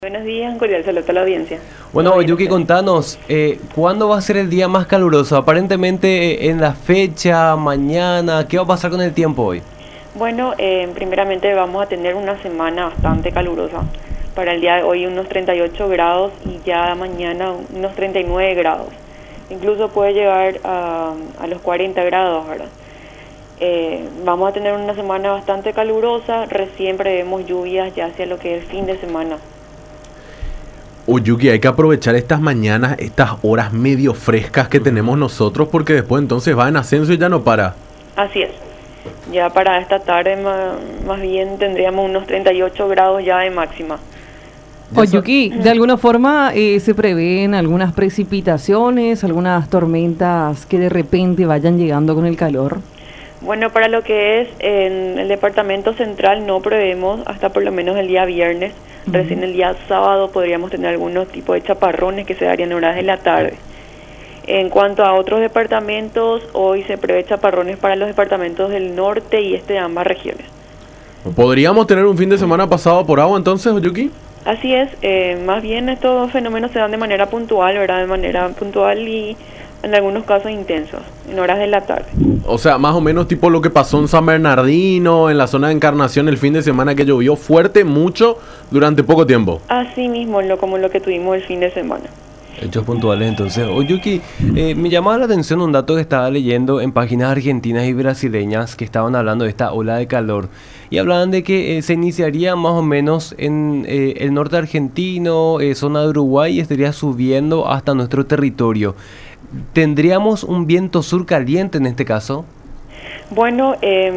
Buenos días, un cordial saludo a la audiencia. Bueno, Todo bien, Yuki, ¿usted? contanos, ¿cuándo va a ser el día más caluroso? Aparentemente en la fecha, mañana, ¿qué va a pasar con el tiempo hoy? Bueno, primeramente vamos a tener una semana bastante calurosa. Para el día de hoy unos 38 grados y ya mañana unos 39 grados. Incluso puede llegar a los 40 grados, ¿verdad? Vamos a tener una semana bastante calurosa, recién prevemos lluvias ya hacia lo que es el fin de semana. Yuki, hay que aprovechar estas mañanas, estas horas medio frescas que tenemos nosotros, porque después entonces va en ascenso y ya no para. Así es. Ya para esta tarde más bien tendríamos unos 38 grados ya de máxima. Yuki, de alguna forma se prevén algunas precipitaciones, algunas tormentas que de repente vayan llegando con el calor. Bueno, para lo que es en el departamento central no prevemos hasta por lo menos el día viernes. Recién el día sábado podríamos tener algunos tipos de chaparrones que se darían en horas de la tarde. En cuanto a otros departamentos, hoy se prevé chaparrones para los departamentos del norte y este de ambas regiones. ¿Podríamos tener un fin de semana pasado por agua entonces, Yuki? Así es, más bien estos fenómenos se dan de manera puntual, ¿verdad? De manera puntual y en algunos casos intensos, en horas de la tarde. O sea, más o menos tipo lo que pasó en San Bernardino, en la zona de Encarnación el fin de semana, que llovió fuerte, mucho, durante poco tiempo. Así mismo, como lo que tuvimos el fin de semana. Hechos puntuales entonces. Yuki, me llamaba la atención un dato que estaba leyendo en páginas argentinas y brasileñas que estaban hablando de esta ola de calor y hablaban de que se iniciaría más o menos en el norte argentino, zona de Uruguay, y estaría subiendo hasta nuestro territorio. ¿Tendríamos un viento sur caliente en este caso? Bueno,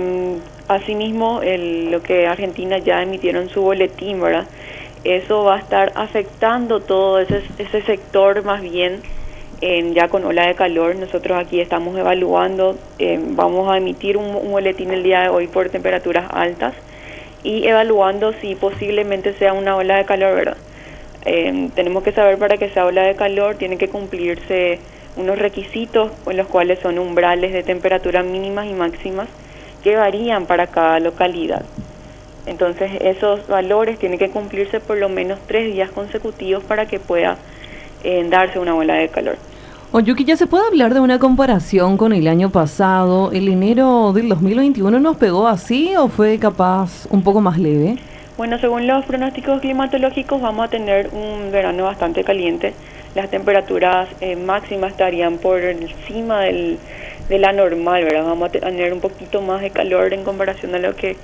asimismo, lo que Argentina ya emitieron su boletín, ¿verdad? Eso va a estar afectando todo ese sector más bien, ya con ola de calor. Nosotros aquí estamos evaluando, vamos a emitir un boletín el día de hoy por temperaturas altas y evaluando si posiblemente sea una ola de calor, ¿verdad? Tenemos que saber, para que sea ola de calor tienen que cumplirse unos requisitos con los cuales son umbrales de temperatura mínimas y máximas que varían para cada localidad. Entonces esos valores tienen que cumplirse por lo menos 3 días consecutivos para que pueda darse una ola de calor. Yuki, ¿ya se puede hablar de una comparación con el año pasado? ¿El enero del 2021 nos pegó así o fue capaz un poco más leve? Bueno, según los pronósticos climatológicos vamos a tener un verano bastante caliente. Las temperaturas máximas estarían por encima de la normal, ¿verdad? Vamos a tener un poquito más de calor en comparación a lo que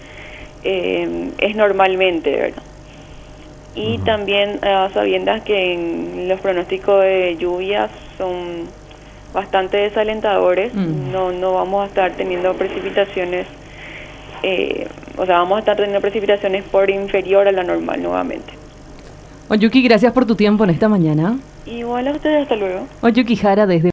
es normalmente, ¿verdad? Y también sabiendas que en los pronósticos de lluvias son bastante desalentadores. No vamos a estar teniendo precipitaciones, vamos a estar teniendo precipitaciones por inferior a la normal nuevamente. Yuki, gracias por tu tiempo en esta mañana. Igual a ustedes, hasta luego. Yuki Jara desde